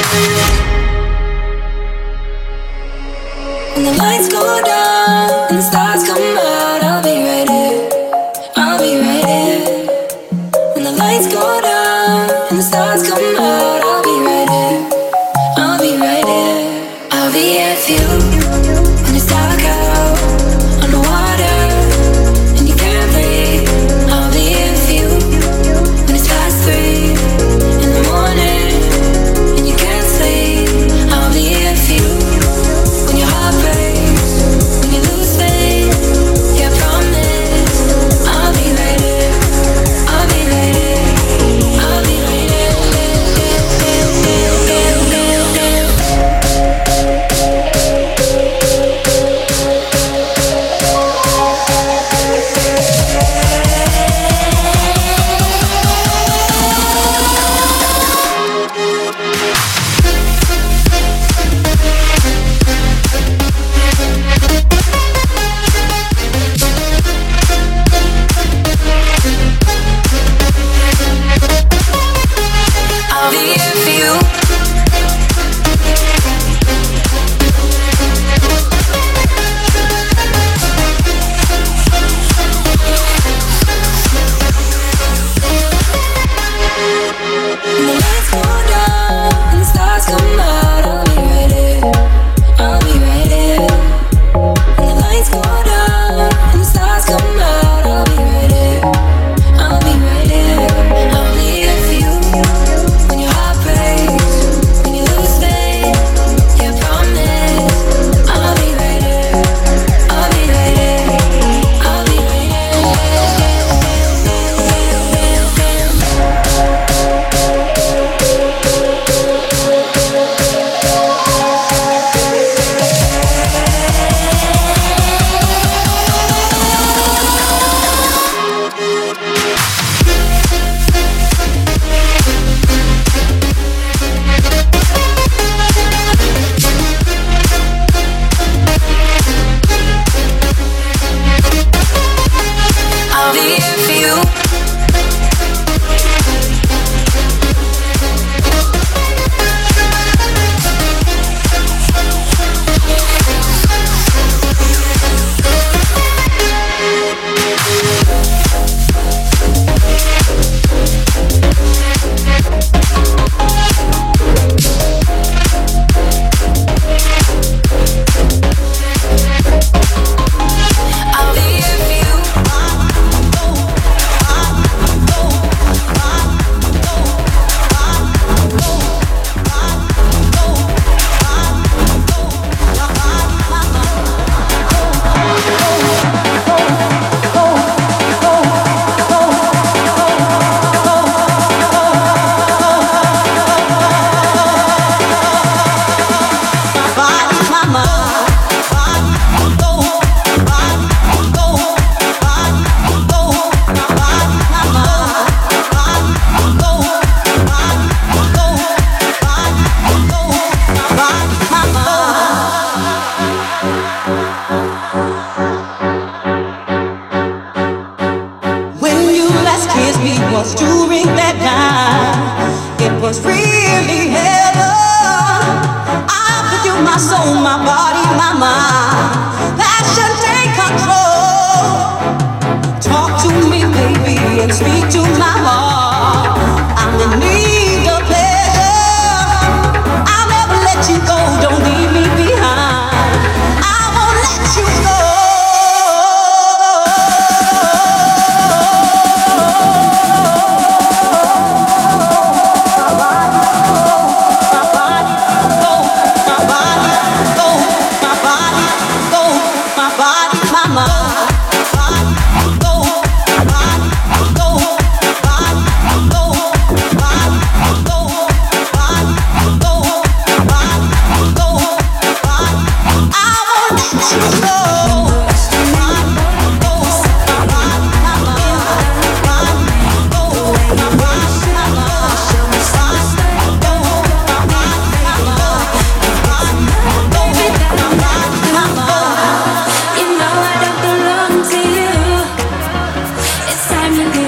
When the lights go down and the stars come out, I'll be right here. I'll be right here. When the lights go down and the stars come out, I'll be right here. I'll be right here. I'll be here for you when it's dark out on the water and you can't breathe. I'll be here for you when it's past 3 in the morning and you can't sleep. I'll be here for you when your heart breaks, when you lose faith. Yeah, I promise I'll be right here. I'll be right here. I'll be right here. I'll be here for you. When the lights go down and the stars come out, I'll be right here. I'll be right here. When the lights go down and the stars come out, I'll be right here. I'll be right here. I'll be here for you when your heart breaks, when you lose faith. Yeah, I promise I'll be right here. I'll be right here. I'll be right here. I'll be here for you. I'll be here for you. When you last kissed me was during that time. It was really heaven. I could you my soul, my body, my mind. Passion take control. Talk to me, baby, and speak to my heart. I'm in need of pleasure. I'll never let you go. Don't leave me behind. I won't let you go.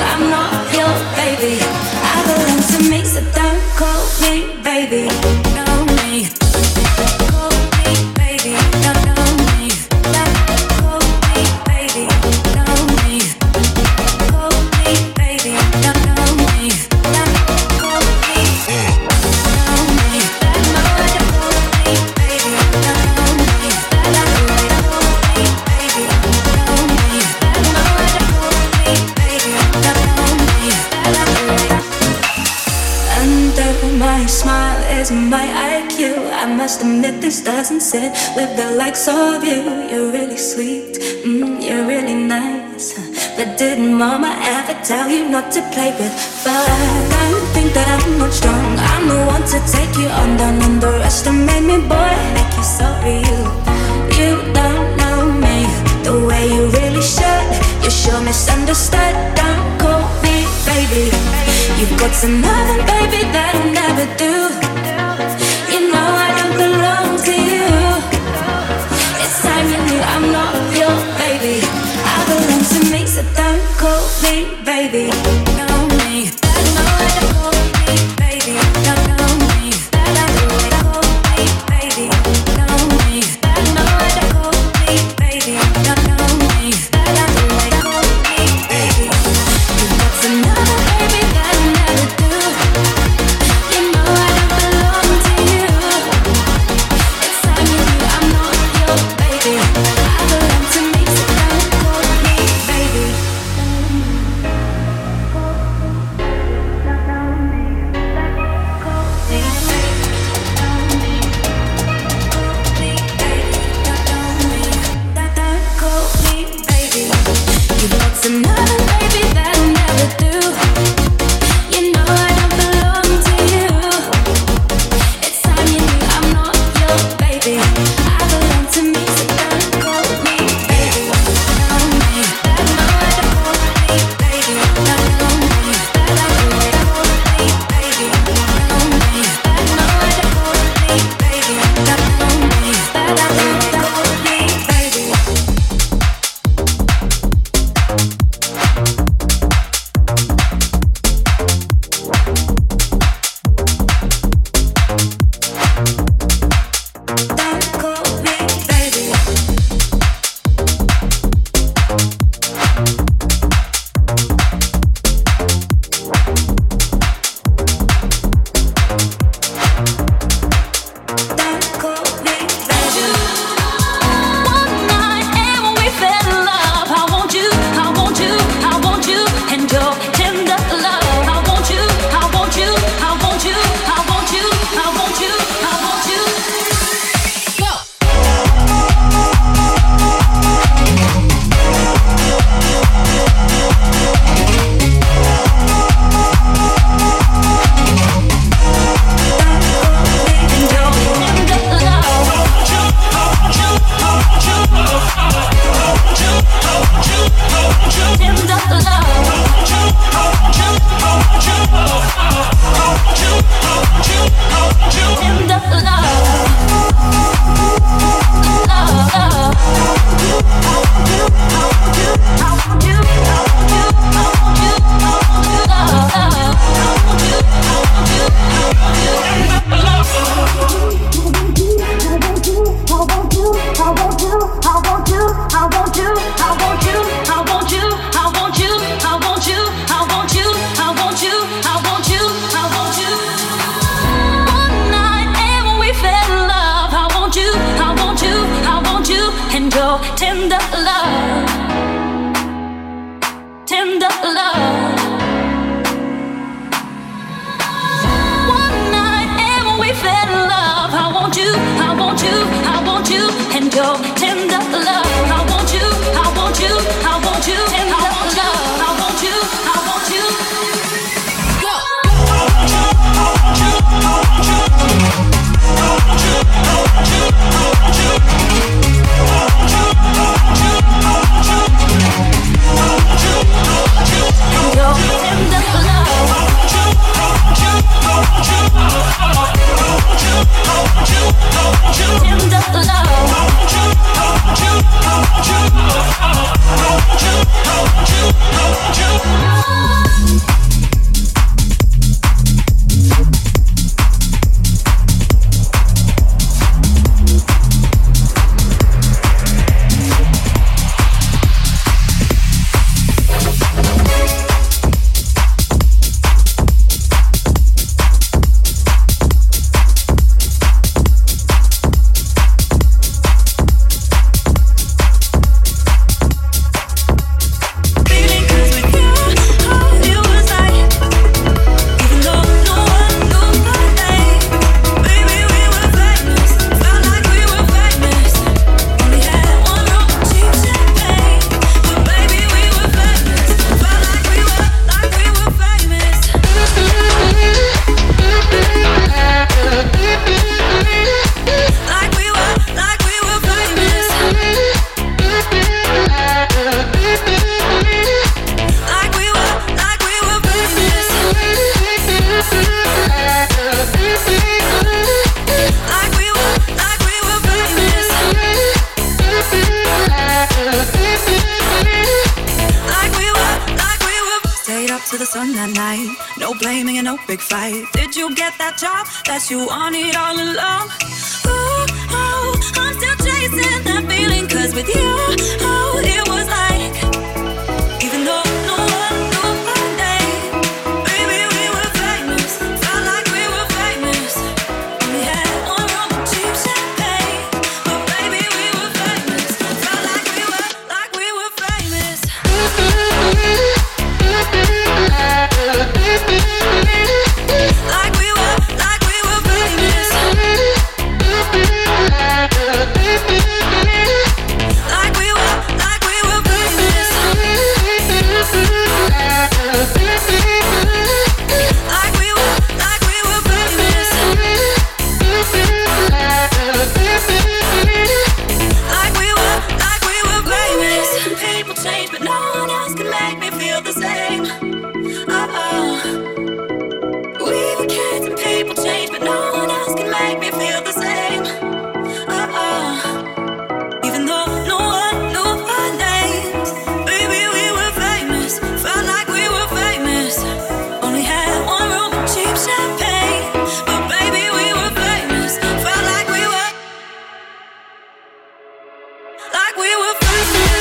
I'm not your baby. I belong to me, so don't call me baby. No. Doesn't sit with the likes of you. You're really sweet, you're really nice. But didn't mama ever tell you not to play with fire? I think that I'm not strong. I'm the one to take you on, don't underestimate me, boy. Make you sorry, you don't know me the way you really should. You're sure misunderstood. Don't call me baby. You've got some other baby that'll never do. You know I don't belong to you. It's time you knew I'm not your baby. I belong to me, so don't call me baby. Know me, know I don't call me baby. Don't know me, don't call me baby. Know me, know I don't call me baby. Don't know me, don't call me baby. You've got another baby that'll never do. You know I don't belong to you. It's time you knew I'm not your baby. I belong to me, so don't call me baby. You've got another baby that'll never do. You know I don't belong to you. It's time you knew I'm not your baby. I belong to me, so don't call me baby. Know me, know I don't call me baby. Don't know me, don't call me baby. Know me, know I don't call me baby. Don't know me, don't call me baby. Don't call me baby. Don't call me baby. One night and when we fell in love, I want you, I want you, I want you, and your tender love. I want you, I want you, I want you, I want you, I want you, I want you. Go. Tender love, tender love. One night and when we fell in love, I want you, I want you, I want you, and your tender love. I want you, I want you, I want you, tender love. I want you, I want you. Go. I want you, I want you, I want you. I want you, I want you, I want you. I want you, I want you. that night. No blaming and no big fight. Did you get that job that you wanted all along? Ooh, oh, I'm still chasing that feeling, 'cause with you, oh, it was like, even though no one knew our name, baby, we were famous. Felt like we were famous. Only had one room of cheap champagne, but baby, we were famous. Felt like we were famous. Like we were famous. Like we were famous. Like we were famous. People change, but no one else can make me feel the same. Oh. We were kids and people change, but no one else can make me feel the same. Even though no one knew our names, baby, we were famous. Felt like we were famous. Only had one room of cheap champagne, but baby, we were famous. Felt like we were famous. Like we were famous.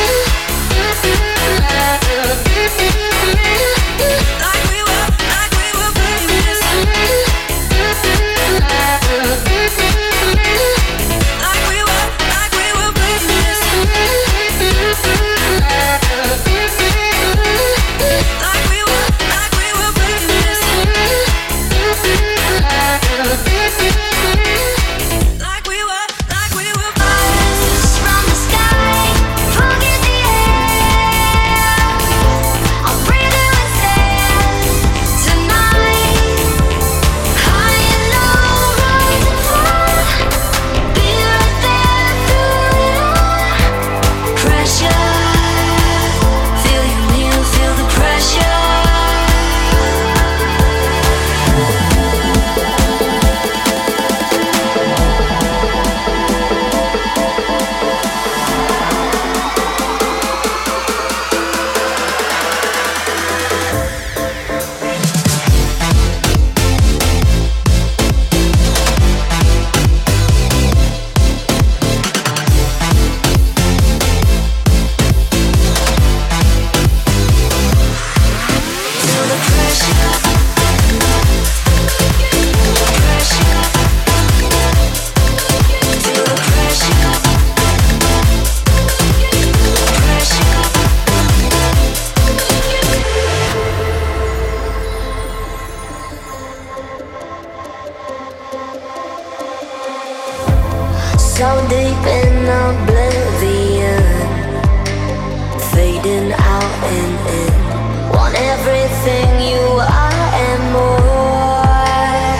So deep in oblivion, fading out and in. Want everything you are and more.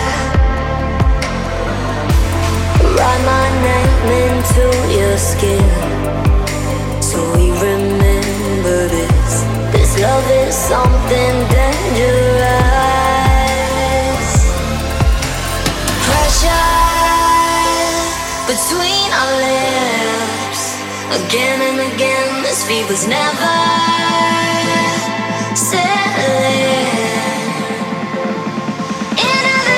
Write my name into your skin, so we remember this. This love is something dangerous. Pressure between our lips, again and again, this fever's never settling. Into the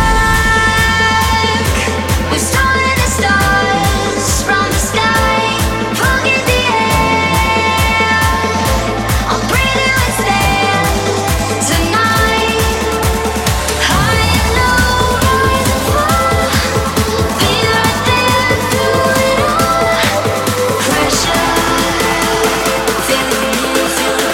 dark, we've stolen the stars from the sky. Forget the air, I'll breathe you instead tonight. High and low, rise and fall, be right there through it all. Pressure, feeling you, feel the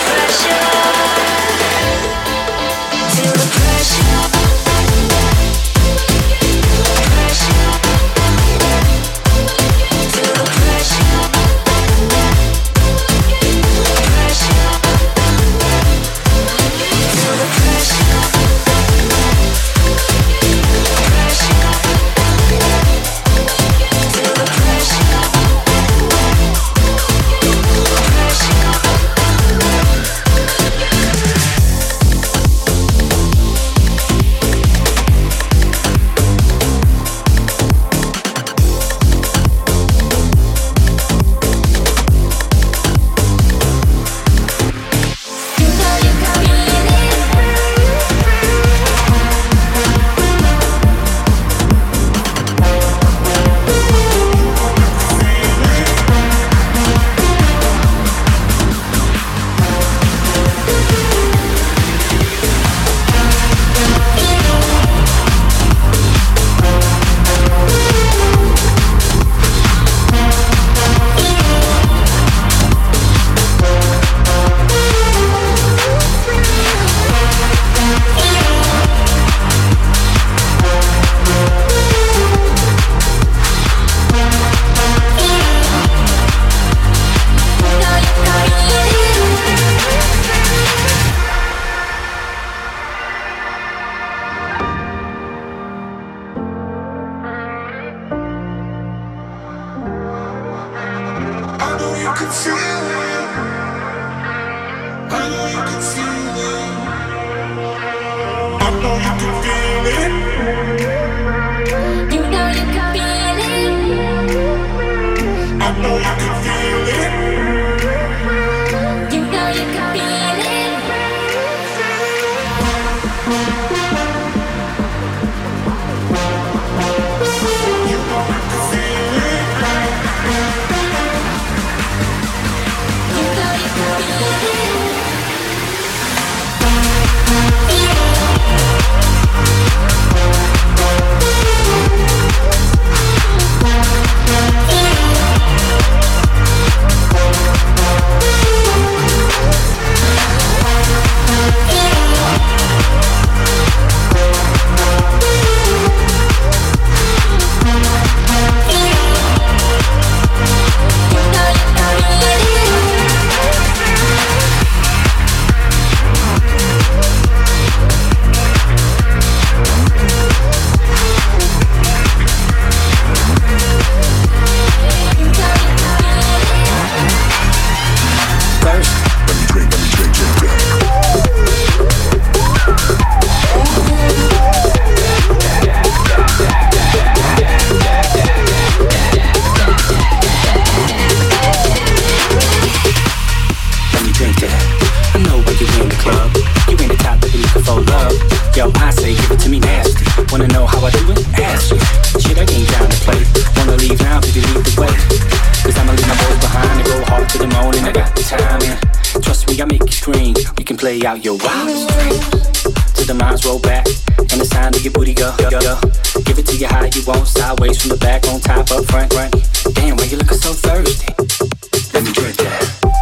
Out your wildest dreams till the minds roll back and it's time to get booty go. Give it to you how you want, sideways from the back, on top, up front. Damn, why you looking so thirsty? Let me drink that.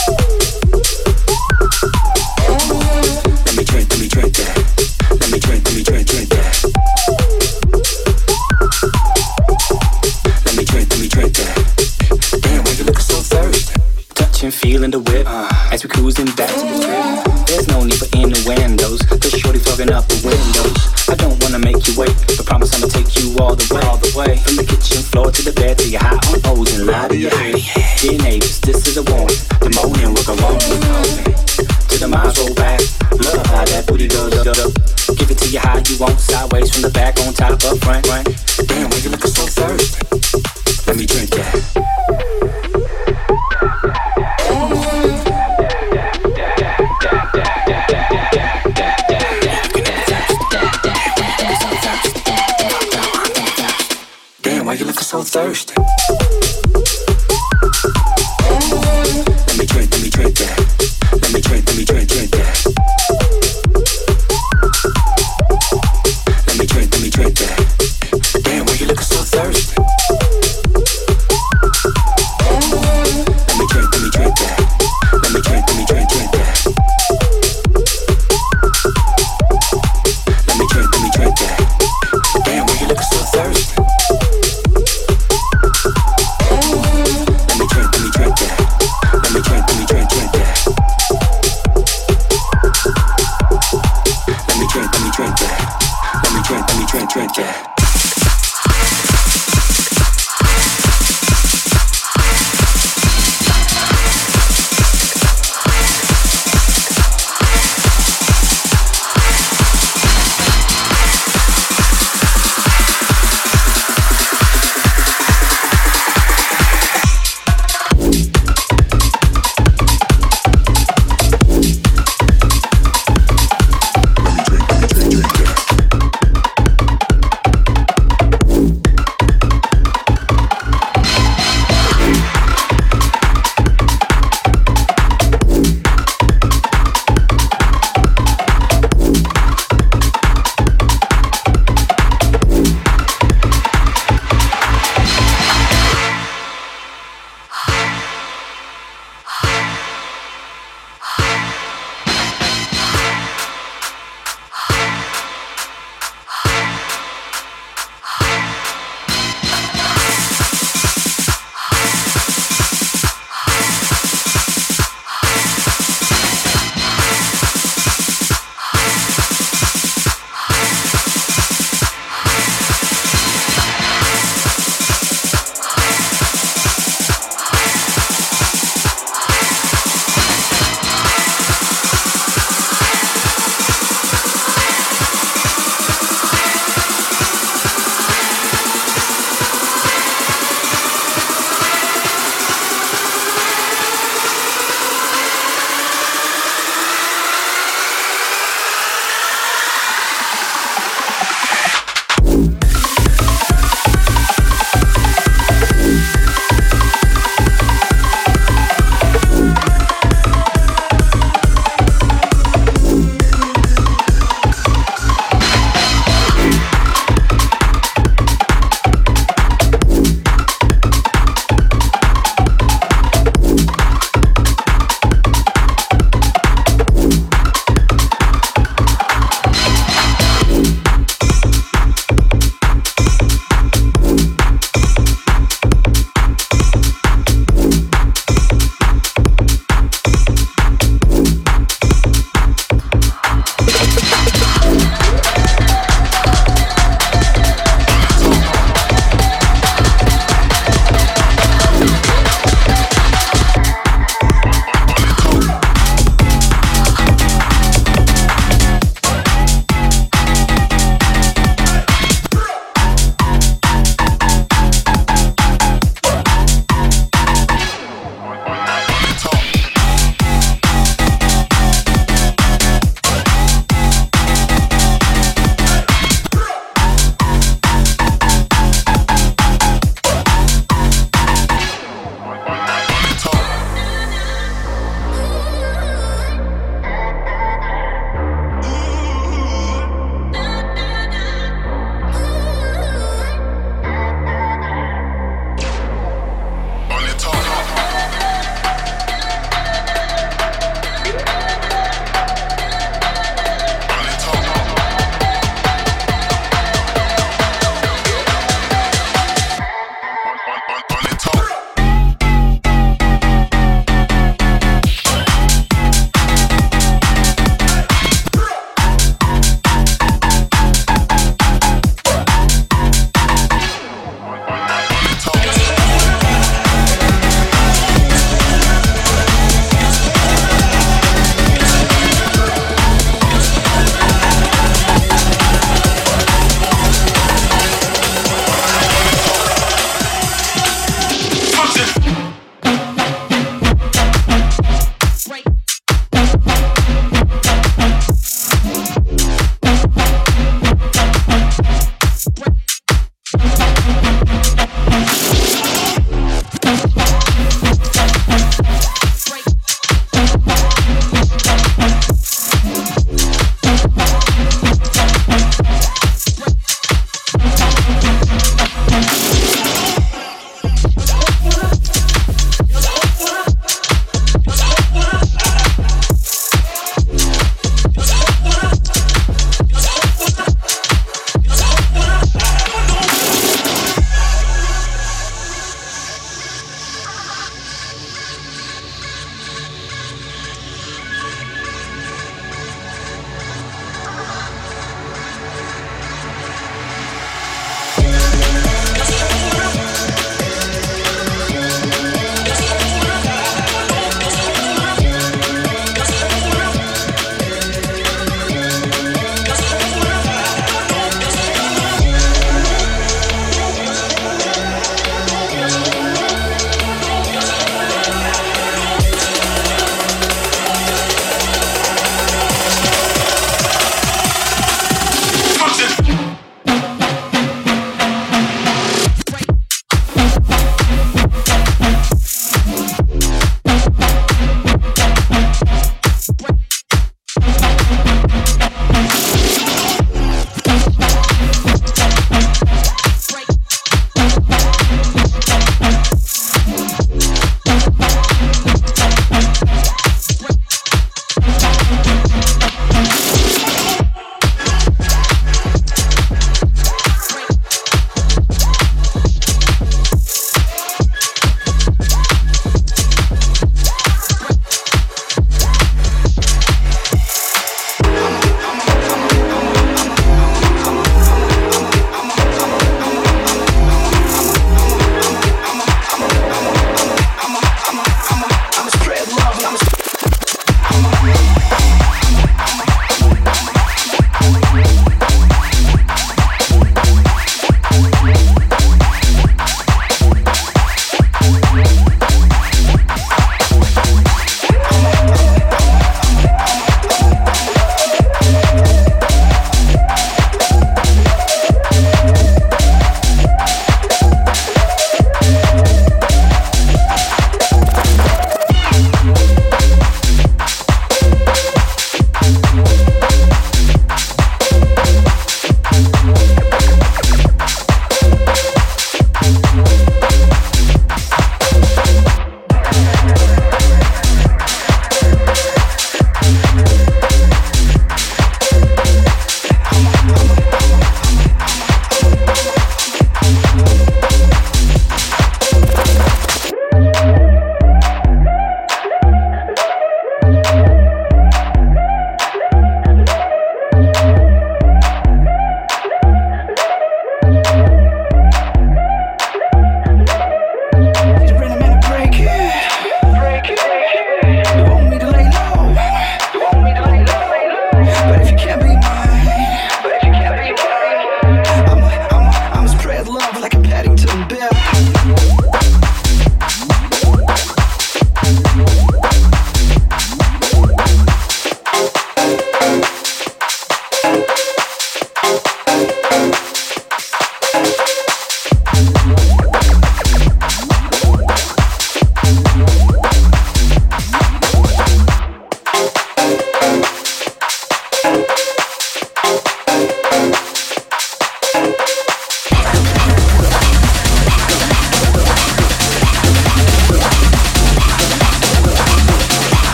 Let me drink that. Let me drink that. Let me drink that. Damn, why you looking so thirsty? Touching, feeling the whip as we cruising back to the crib. There's no need for innuendos, cause shorty fogging up the windows. I don't wanna make you wait, but promise I'ma take you all the way. From the kitchen floor to the bed, till you're high on O's and lie to your head. Dear neighbors, this is a warning, the moaning will go on. Till the minds roll back, love how that booty goes up. Give it to you how you want, sideways from the back, on top, up front. Damn, why you looking so thirsty? Let me drink that. Why you looking so thirsty? Let me drink that. Let me drink that. Let me drink that. Damn, why you looking so thirsty? Let me drink that. Let me drink that. Let me drink that. Damn, why you looking so thirsty? Let me drink that.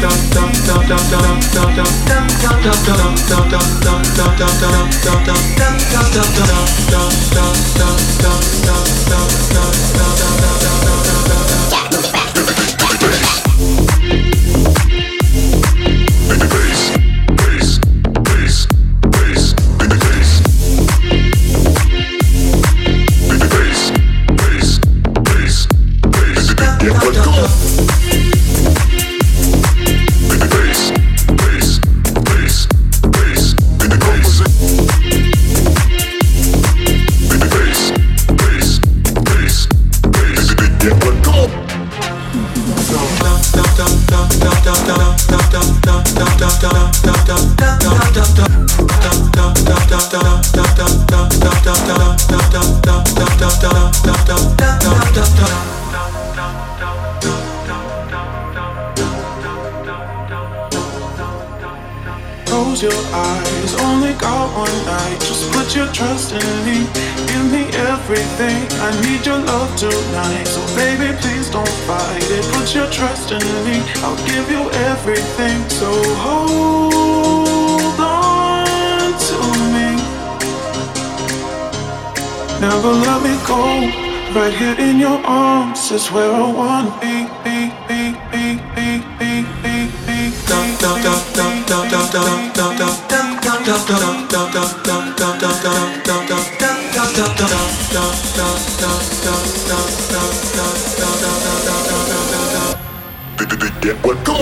Close your eyes, only got one night. Just put your trust in me, give me everything. I need your love tonight, so baby please don't fight it. Put your trust in me, I'll give you everything. So hold on to me, never let me go. Right here in your arms is where I wanna be. Get what go.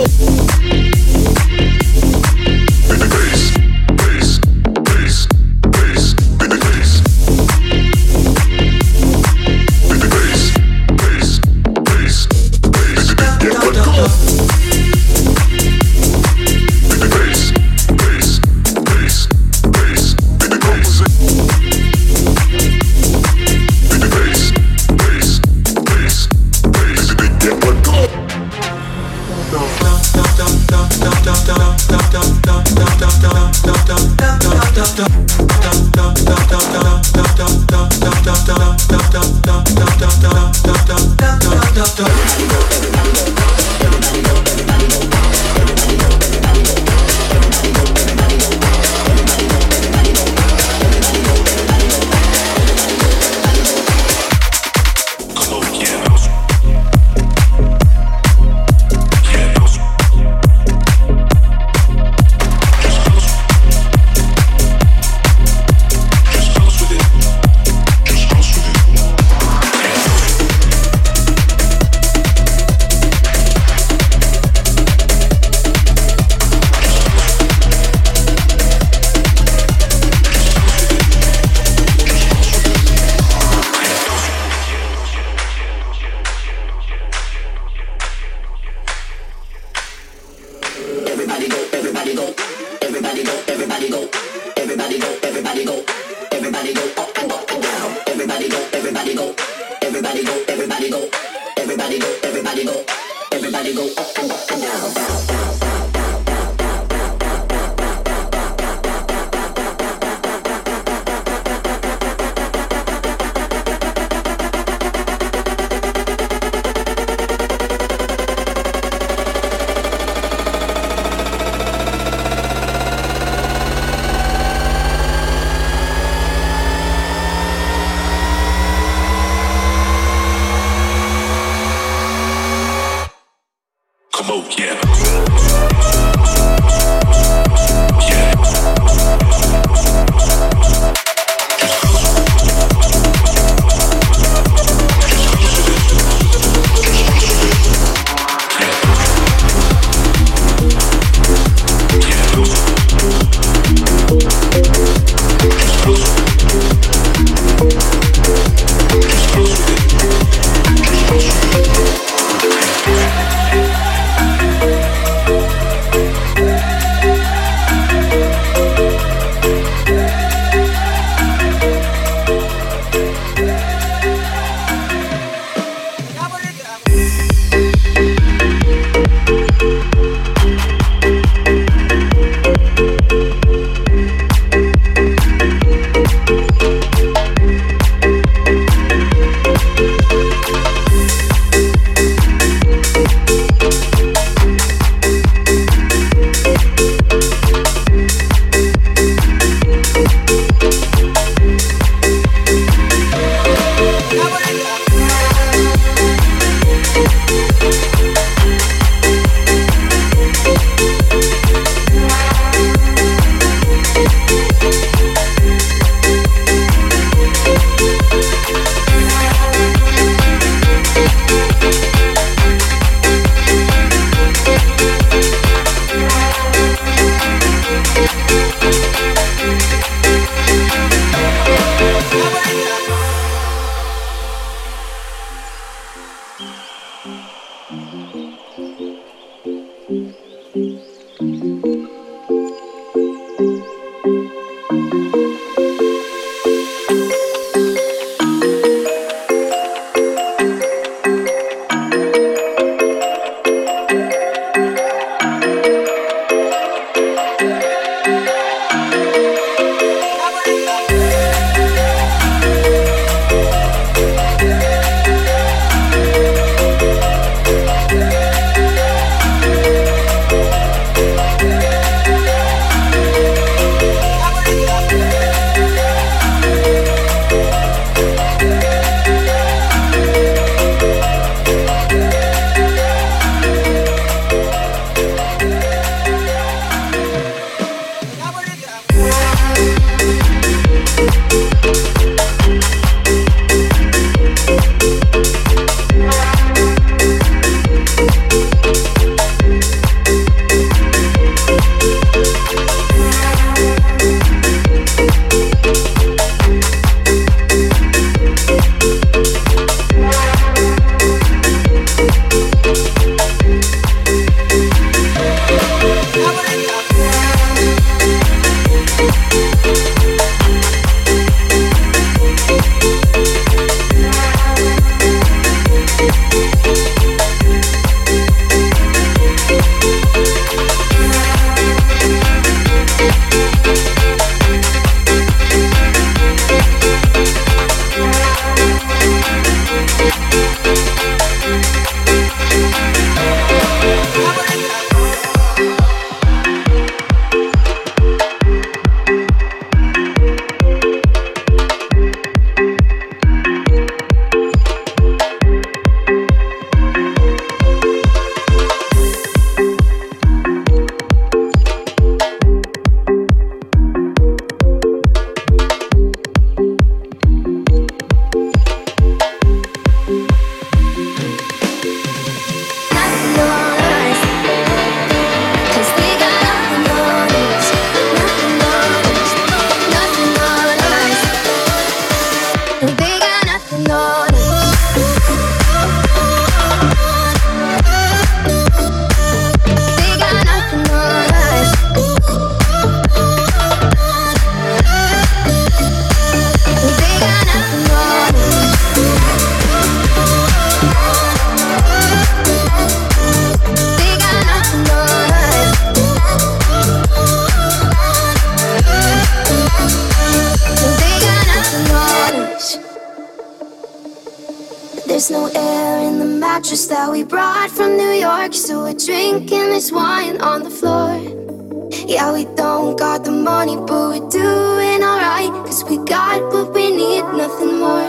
There's no air in the mattress that we brought from New York, so we're drinking this wine on the floor. Yeah, we don't got the money, but we're doing alright, 'cause we got what we need, nothing more.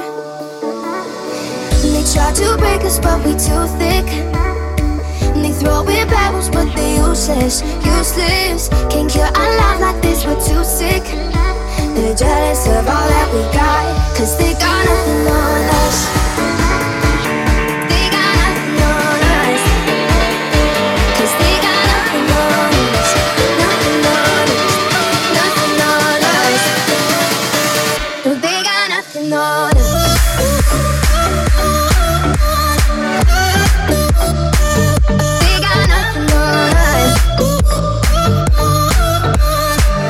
And they try to break us, but we too thick. And they throw in pebbles, but they're useless, useless. Can't kill our love like this, we're too sick. They're jealous of all that we got, 'cause they got nothing on us. They got nothing on us. 'Cause they got nothing on us. Nothing on us. Nothing on us. No, they got nothing on us. They got nothing on us.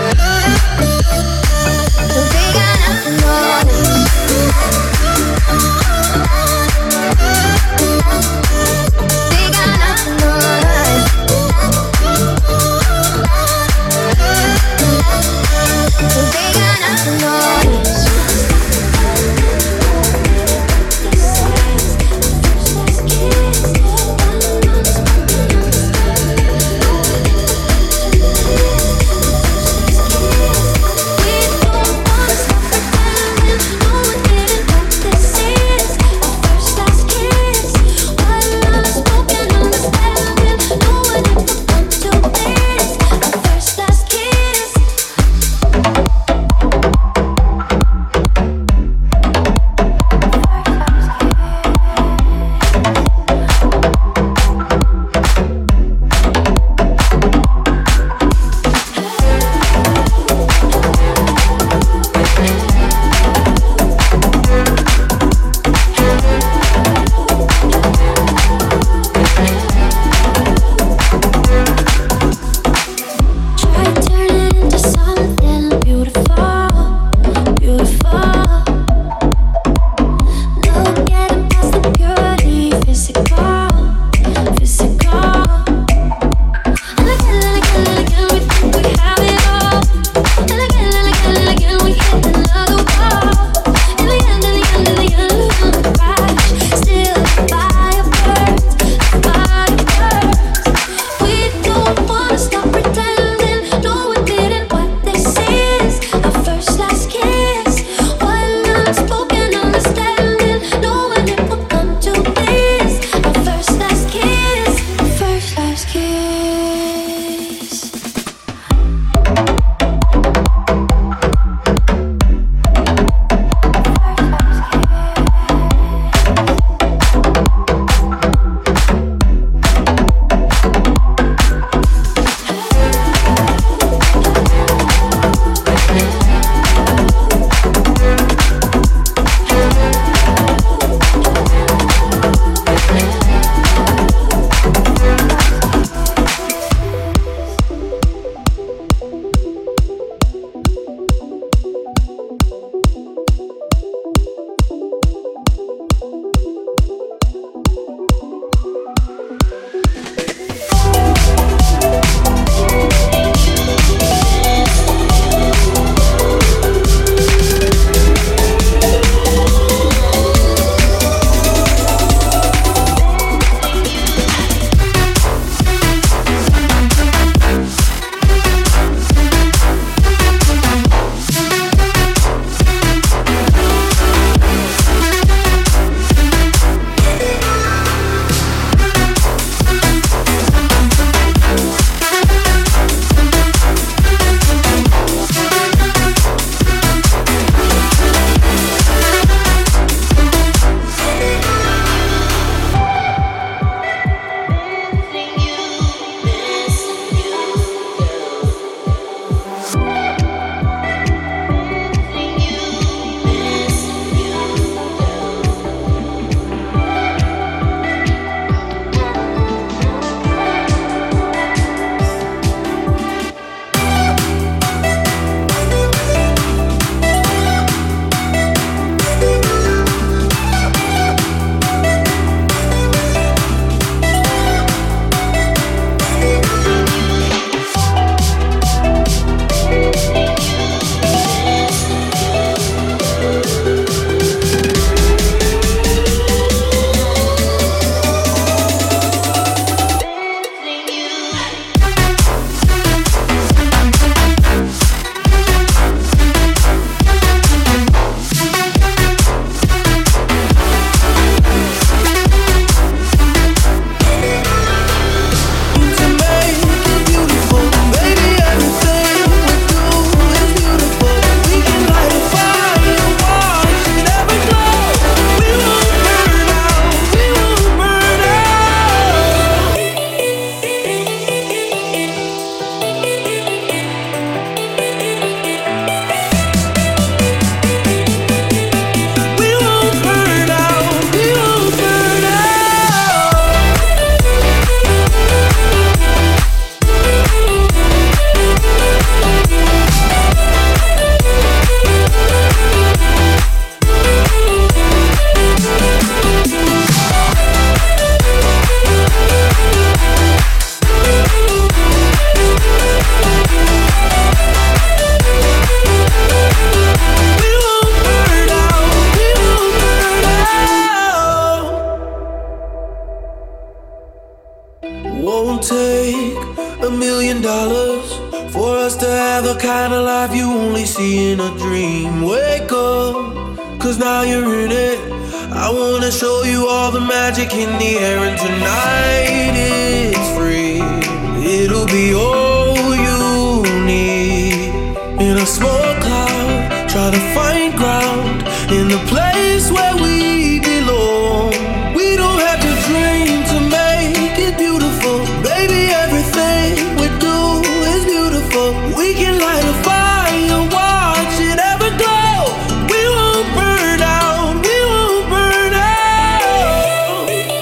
$1,000,000 for us to have the kind of life you only see in a dream. Wake up, cause now you're in it. I wanna show you all the magic in the air, and tonight it's free. It'll be all you need. In a small cloud, try to find ground in the place where we belong. We don't have to dream to make it beautiful. Baby, everything we do is beautiful. We can light a fire, watch it ever glow. We won't burn out, we won't burn out.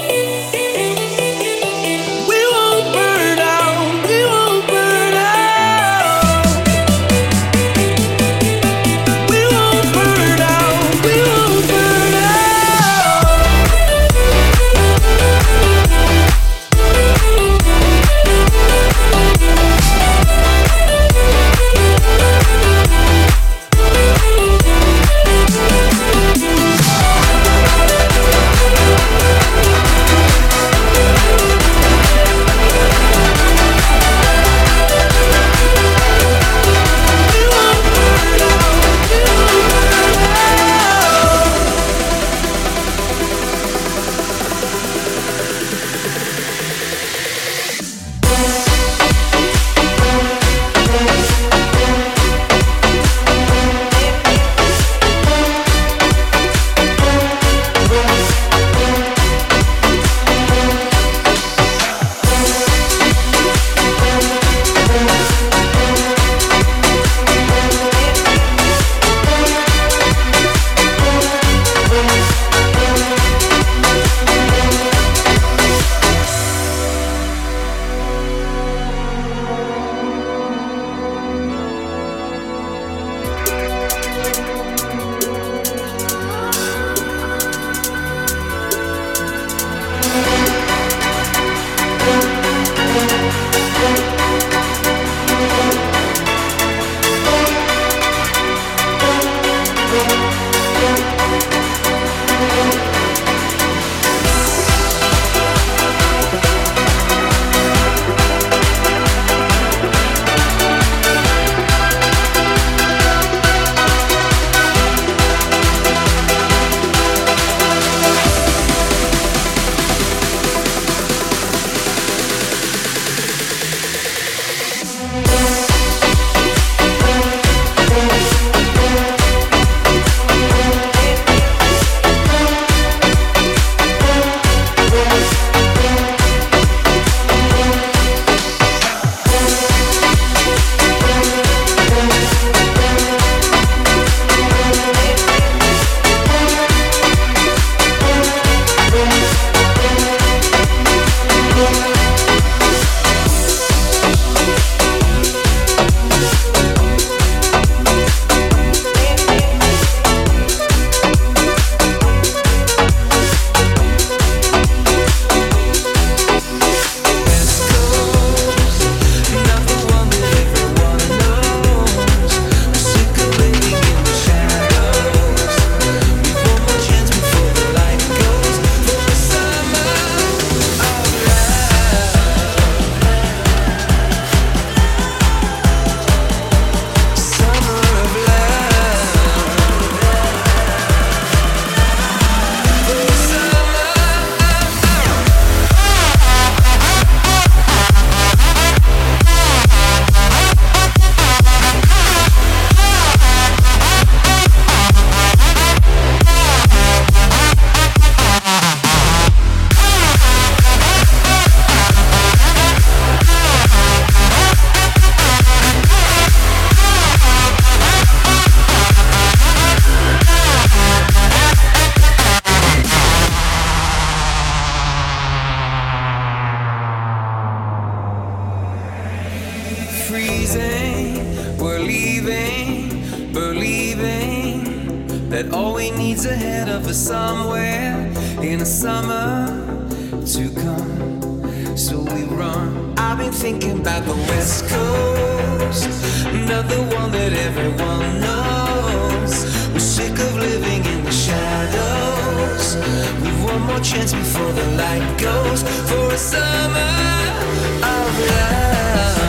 We won't burn out, we won't burn out. We won't burn out, we won't burn out. that all we need's ahead of us somewhere in the summer to come. So we run. I've been thinking about the West Coast, another one that everyone knows. We're sick of living in the shadows. We've one more chance before the light goes for a summer of love.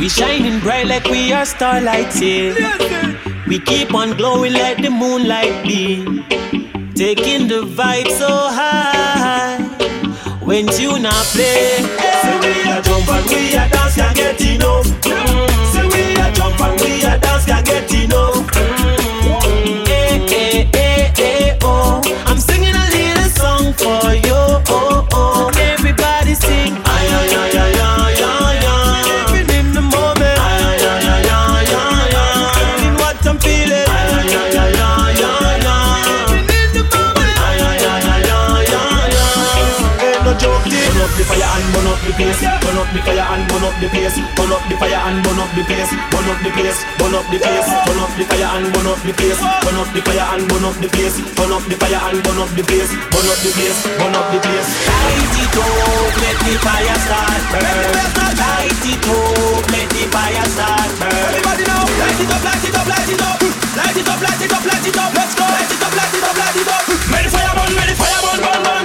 We shining bright like we are starlights, yeah. We keep on glowing like the moonlight beam, taking the vibe so high. When tune not play, say we a jump and we a dance, can't get enough. Say we a jump and we a dance, can't get enough. Eh, eh, eh, eh, oh. I'm singing a little song for you, oh, oh. Everybody sing, ay, ay, ay, ay, ay, ay, ay. Living in the moment, ay, ay, ay, ay, ay, ay, ay. Feeling what I'm feeling, ay, ay, ay, ay, ay, ay, ay. Living in the moment, ay, ay, ay, ay, ay, ay, ay. Ain't no joking. Burn up the fire and burn up the place. Burn up the fire and burn up the place. Burn up the fire and burn up the place. Burn up the place. Burn up the place. Burn up the fire and burn up the place. Burn up the fire and burn up the place. Burn up the fire and burn up the place. Burn up the place. Burn up the place. Light it up, let the fire start burn. Light it up, let the fire start burn. Everybody now, light it up, light it up, light it up. Light it up, light it up, light it up. Let's go. Light it up, light it up, light it up. Let the fire burn, let the fire burn, burn, burn.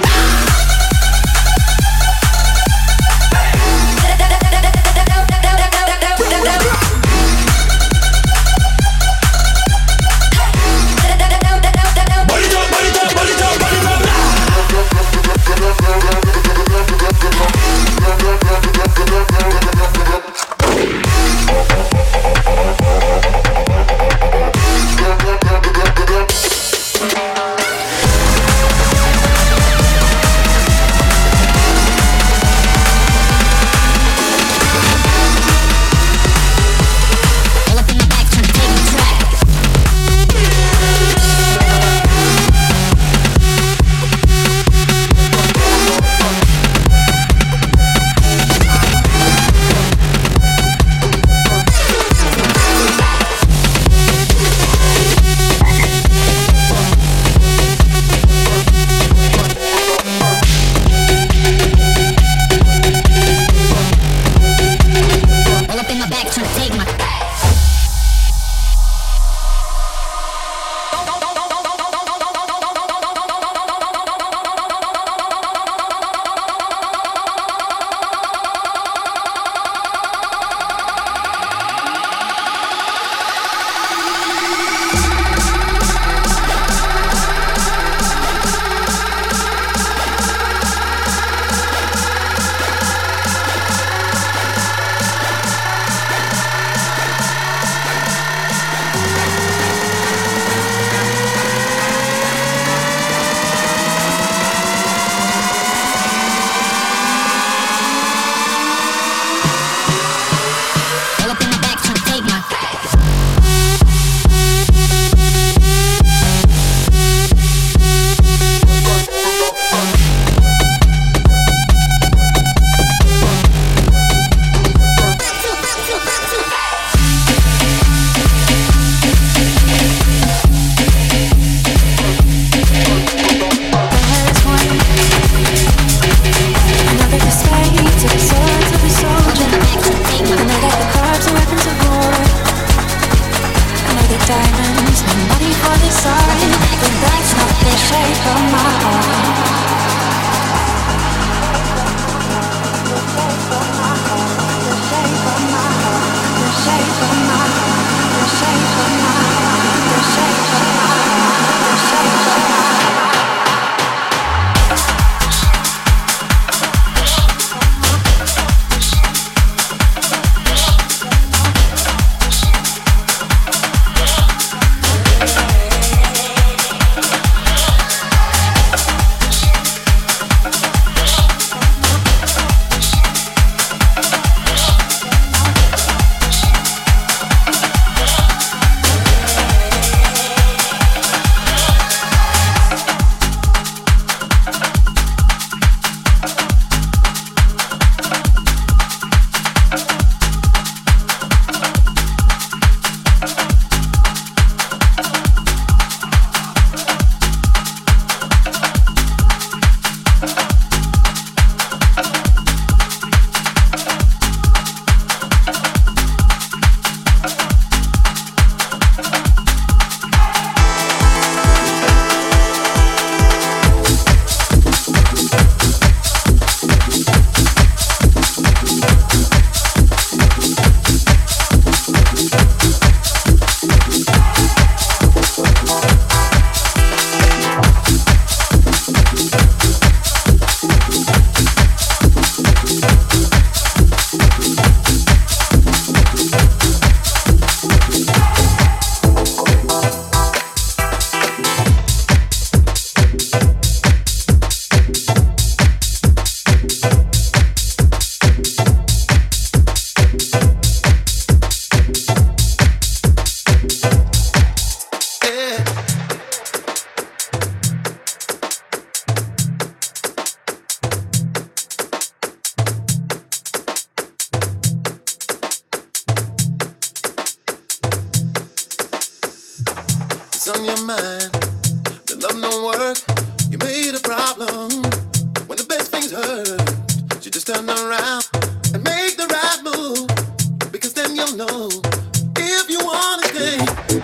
on your mind. The love don't work, you made a problem. When the best things hurt, you just turn around and make the right move. Because then you'll know if you wanna stay.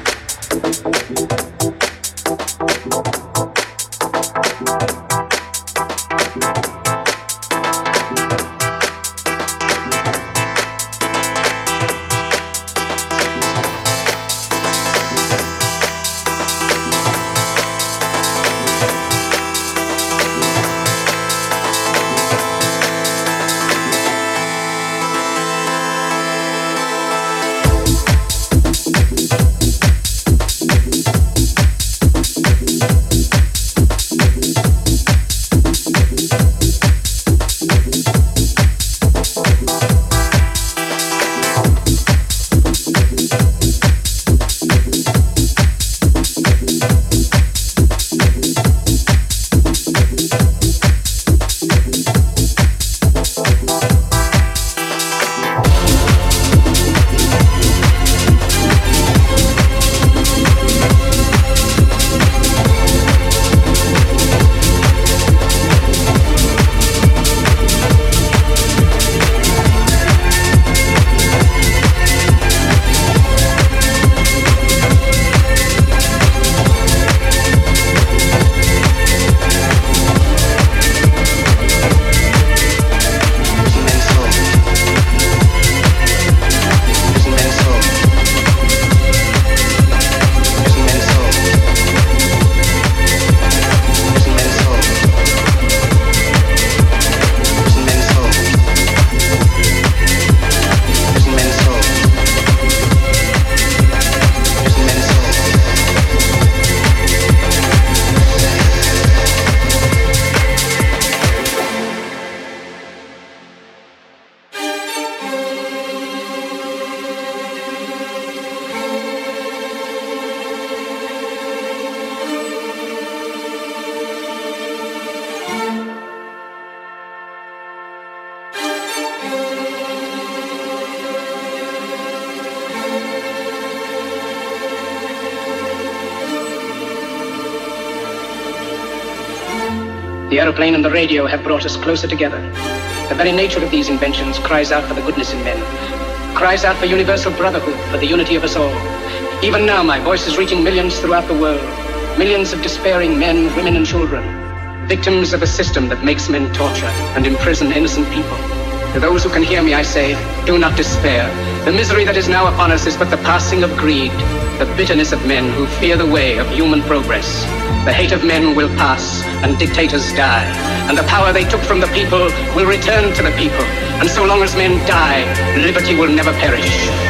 The aeroplane and the radio have brought us closer together. The very nature of these inventions cries out for the goodness in men, cries out for universal brotherhood, for the unity of us all. Even now, my voice is reaching millions throughout the world, millions of despairing men, women, and children, victims of a system that makes men torture and imprison innocent people. To those who can hear me, I say, do not despair. The misery that is now upon us is but the passing of greed, the bitterness of men who fear the way of human progress. The hate of men will pass, and dictators die, and the power they took from the people will return to the people. And so long as men die, liberty will never perish.